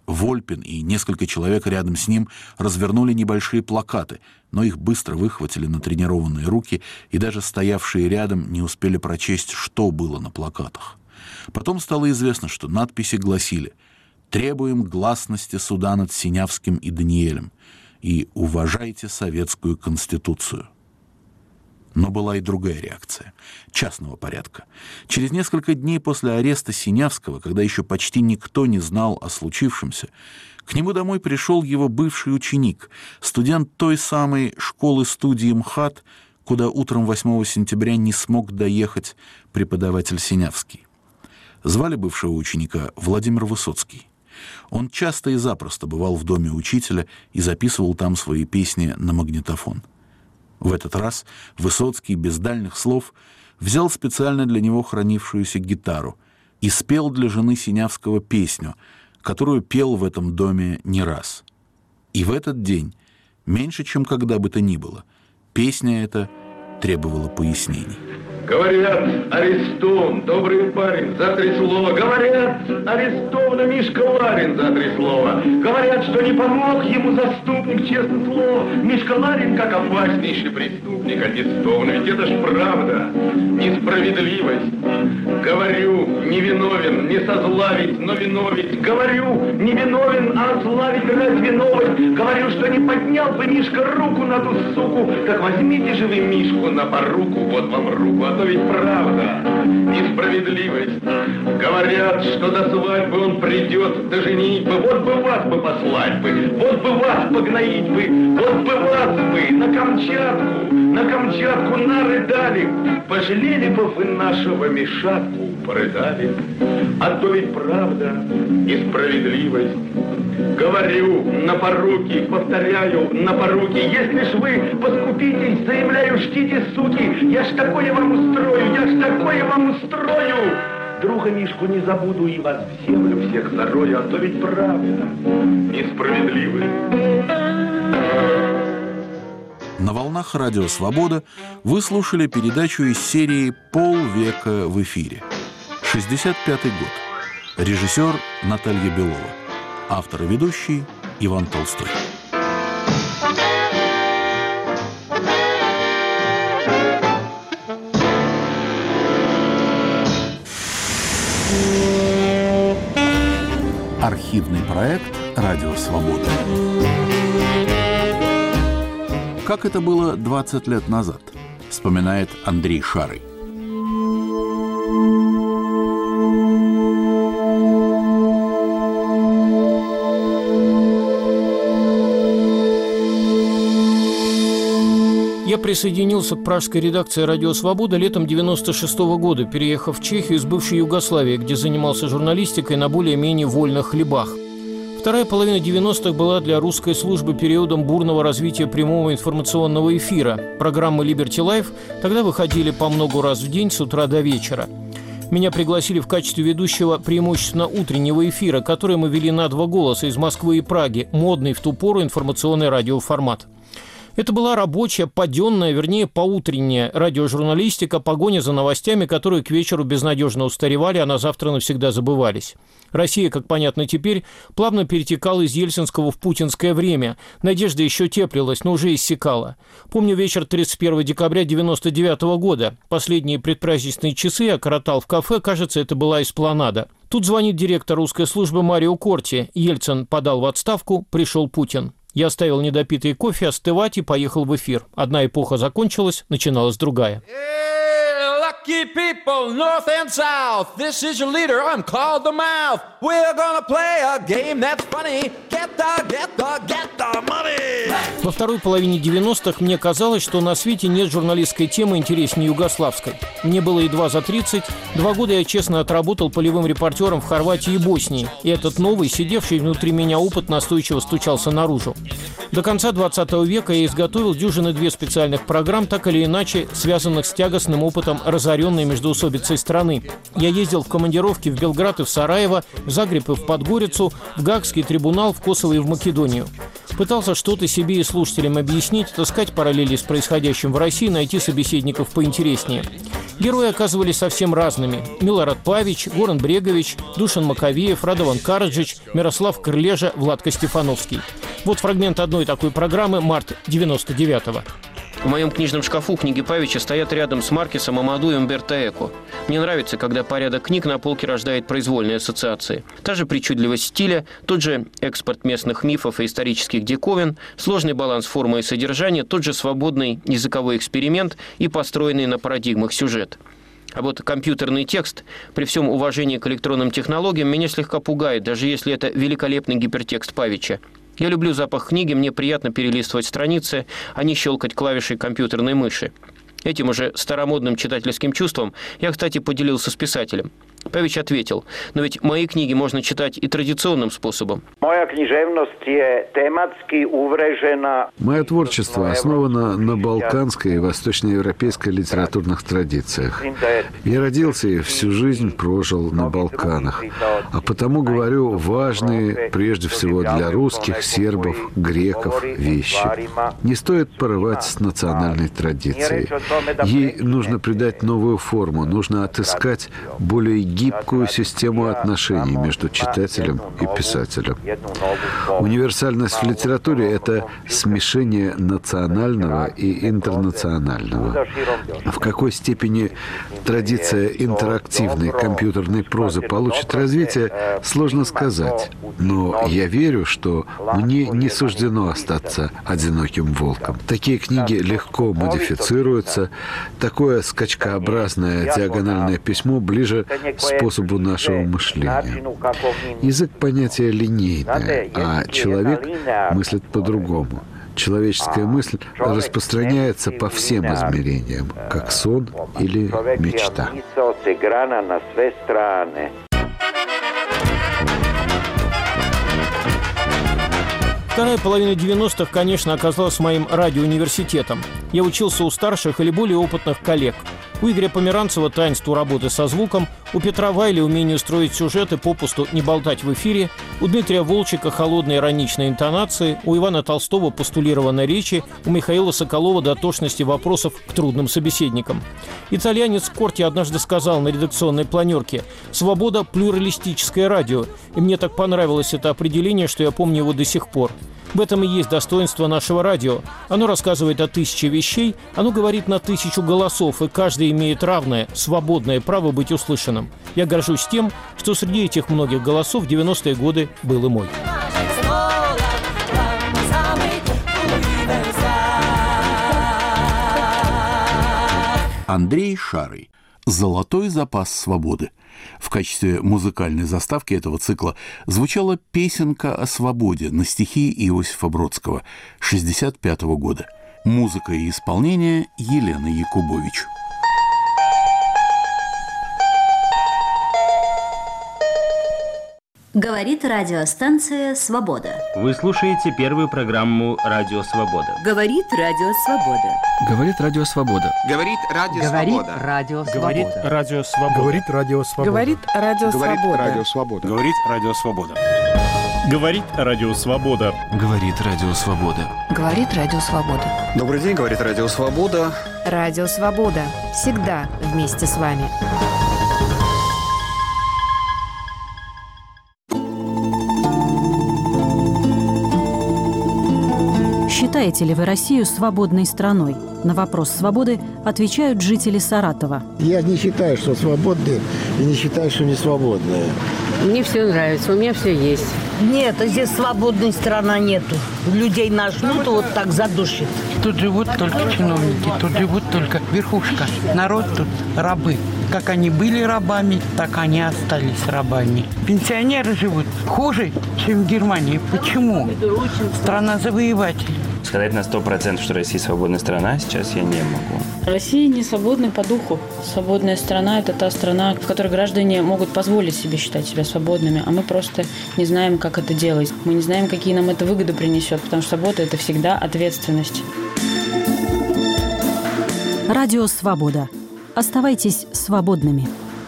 Вольпин и несколько человек рядом с ним развернули небольшие плакаты, но их быстро выхватили натренированные руки, и даже стоявшие рядом не успели прочесть, что было на плакатах. Потом стало известно, что надписи гласили: «Требуем гласности суда над Синявским и Даниэлем» и «Уважайте советскую конституцию». Но была и другая реакция, частного порядка. Через несколько дней после ареста Синявского, когда еще почти никто не знал о случившемся, к нему домой пришел его бывший ученик, студент той самой школы-студии МХАТ, куда утром восьмого сентября не смог доехать преподаватель Синявский. Звали бывшего ученика Владимир Высоцкий. Он часто и запросто бывал в доме учителя и записывал там свои песни на магнитофон. В этот раз Высоцкий без дальних слов взял специально для него хранившуюся гитару и спел для жены Синявского песню, которую пел в этом доме не раз. И в этот день, меньше чем когда бы то ни было, песня эта требовала пояснений. Говорят, арестован, добрый парень, за три слова. Говорят, арестован Мишка Ларин, за три слова. Говорят, что не помог ему заступник, честное слово. Мишка Ларин, как опаснейший преступник, арестован. Ведь это ж правда, несправедливость. Говорю, невиновен, не созлавить, но виновить. Говорю, не виновен, а славить разве новость. Говорю, что не поднял бы Мишка руку на ту суку. Так возьмите же вы Мишку на поруку, вот вам руку. А то ведь правда, несправедливость. Говорят, что до свадьбы он придет, до женитьбы. Вот бы вас бы послать бы, вот бы вас погноить бы, вот бы вас бы на Камчатку, на Камчатку нарыдали. Пожалели бы вы нашего Мишатку, порыдали. А то ведь правда, несправедливость. Говорю, на поруки, повторяю, на поруки. Если ж вы поскупитесь, заявляю, ждите, суки. Я ж такое вам устрою, я ж такое вам устрою. Друга Мишку не забуду и вас в землю всех зарою. А то ведь правда, несправедливость. На волнах Радио Свобода вы слушали передачу из серии «Полвека в эфире». шестьдесят пятый год. Режиссер Наталья Белова. Автор и ведущий Иван Толстой. Архивный проект «Радио Свобода». Как это было двадцать лет назад, вспоминает Андрей Шарый. Я присоединился к пражской редакции «Радио Свобода» летом девяносто шестого года, переехав в Чехию из бывшей Югославии, где занимался журналистикой на более-менее вольных хлебах. Вторая половина девяностых была для русской службы периодом бурного развития прямого информационного эфира. Программы «Liberty Life» тогда выходили по много раз в день с утра до вечера. Меня пригласили в качестве ведущего преимущественно утреннего эфира, который мы вели на два голоса из Москвы и Праги, модный в ту пору информационный радиоформат. Это была рабочая, паденная, вернее, поутренняя радиожурналистика, погоня за новостями, которые к вечеру безнадежно устаревали, а на завтра навсегда забывались. Россия, как понятно теперь, плавно перетекала из ельцинского в путинское время. Надежда еще теплилась, но уже иссякала. Помню вечер тридцать первого декабря девяносто девятого года. Последние предпраздничные часы я коротал в кафе, кажется, это была эспланада. Тут звонит директор русской службы Марио Корти. Ельцин подал в отставку, пришел Путин. Я оставил недопитый кофе остывать и поехал в эфир. Одна эпоха закончилась, начиналась другая. Lucky people, north and south. This is your leader, I'm called the Mouth. We're gonna play a game that's funny. Get the, get the, get the money. Во второй половине девяностых мне казалось, что на свете нет журналистской темы интереснее югославской. Мне было едва за тридцать. Два года я честно отработал полевым репортером в Хорватии и Боснии. И этот новый, сидевший внутри меня опыт настойчиво стучался наружу. До конца двадцатого века я изготовил дюжины две специальных программ, так или иначе связанных с тягостным опытом разоренной междоусобицей страны. Я ездил в командировки в Белград и в Сараево, в Загреб и в Подгорицу, в Гаагский трибунал, в Косово и в Македонию. Пытался что-то себе и слушателям объяснить, таскать параллели с происходящим в России, найти собеседников поинтереснее. Герои оказывались совсем разными. Милорад Павич, Горан Брегович, Душан Маковеев, Радован Караджич, Мирослав Крылежа, Владко Стефановский. Вот фрагмент одной такой программы «Март девяносто девятого». В моем книжном шкафу книги Павича стоят рядом с Маркесом, Амаду и Умберто Эко. Мне нравится, когда порядок книг на полке рождает произвольные ассоциации. Та же причудливость стиля, тот же экспорт местных мифов и исторических диковин, сложный баланс формы и содержания, тот же свободный языковой эксперимент и построенный на парадигмах сюжет. А вот компьютерный текст, при всем уважении к электронным технологиям, меня слегка пугает, даже если это великолепный гипертекст Павича. Я люблю запах книги, мне приятно перелистывать страницы, а не щелкать клавишей компьютерной мыши. Этим уже старомодным читательским чувством я, кстати, поделился с писателем. Павич ответил: но ведь мои книги можно читать и традиционным способом. Моя книжевность тематски уврежена. Мое творчество основано на балканской и восточноевропейской литературных традициях. Я родился и всю жизнь прожил на Балканах, а потому говорю важные, прежде всего для русских, сербов, греков, вещи. Не стоит порывать с национальной традицией. Ей нужно придать новую форму, нужно отыскать более гибкую систему отношений между читателем и писателем. Универсальность в литературе – это смешение национального и интернационального. В какой степени традиция интерактивной компьютерной прозы получит развитие, сложно сказать. Но я верю, что мне не суждено остаться одиноким волком. Такие книги легко модифицируются. Такое скачкообразное диагональное письмо ближе к способу нашего мышления. Язык – понятие линейное, а человек мыслит по-другому. Человеческая мысль распространяется по всем измерениям, как сон или мечта. Вторая половина девяностых, конечно, оказалась моим радиоуниверситетом. Я учился у старших или более опытных коллег. У Игоря Померанцева таинству работы со звуком, у Петра Вайли умению строить сюжеты, попусту не болтать в эфире, у Дмитрия Волчика холодной ироничной интонации, у Ивана Толстого постулированной речи, у Михаила Соколова дотошности вопросов к трудным собеседникам. Итальянец Корти однажды сказал на редакционной планерке: «Свобода – плюралистическое радио». И мне так понравилось это определение, что я помню его до сих пор. В этом и есть достоинство нашего радио. Оно рассказывает о тысяче вещей, оно говорит на тысячу голосов, и каждый имеет равное, свободное право быть услышанным. Я горжусь тем, что среди этих многих голосов в девяностые годы был и мой. Андрей Шарый. «Золотой запас свободы». В качестве музыкальной заставки этого цикла звучала песенка о свободе на стихи Иосифа Бродского шестьдесят пятого года. Музыка и исполнение Елены Якубович. Говорит радиостанция «Свобода». Вы слушаете первую программу «Радио Свобода». Говорит Радио Свобода. Говорит Радио Свобода. Говорит Радио Свобода. Говорит Радио Свобода. Говорит Радио Свобода. Говорит Радио Свобода. Говорит Радио Свобода. Говорит Радио Свобода. Говорит Радио Свобода. Говорит Радио Свобода. Добрый день, говорит Радио Свобода. Радио Свобода. Всегда вместе с вами. Считаете ли вы Россию свободной страной? На вопрос свободы отвечают жители Саратова. Я не считаю, что свободные, и не считаю, что не свободные. Мне все нравится, у меня все есть. Нет, здесь свободной страны нету. Людей нажмут, вот так задушит. Тут живут только чиновники, тут живут только верхушка. Народ тут рабы. Как они были рабами, так они остались рабами. Пенсионеры живут хуже, чем в Германии. Почему? Страна завоевателей. Сказать на сто процентов, что Россия свободная страна, сейчас я не могу. Россия не свободна по духу. Свободная страна – это та страна, в которой граждане могут позволить себе считать себя свободными, а мы просто не знаем, как это делать. Мы не знаем, какие нам это выгоды принесет, потому что свобода – это всегда ответственность. Радио «Свобода». Оставайтесь свободными.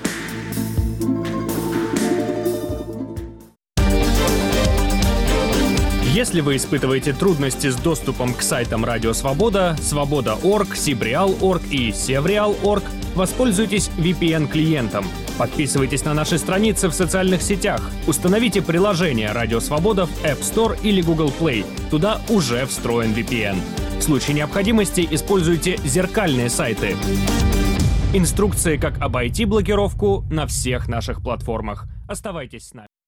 Если вы испытываете трудности с доступом к сайтам Радио Свобода, Свобода точка орг, Сибреал точка орг и Севреал точка орг, Воспользуйтесь ви пи эн-клиентом. Подписывайтесь на наши страницы в социальных сетях. Установите приложение «Радио Свобода» в App Store или Google Play. Туда уже встроен ви пи эн. В случае необходимости используйте зеркальные сайты. Инструкции, как обойти блокировку, на всех наших платформах. Оставайтесь с нами.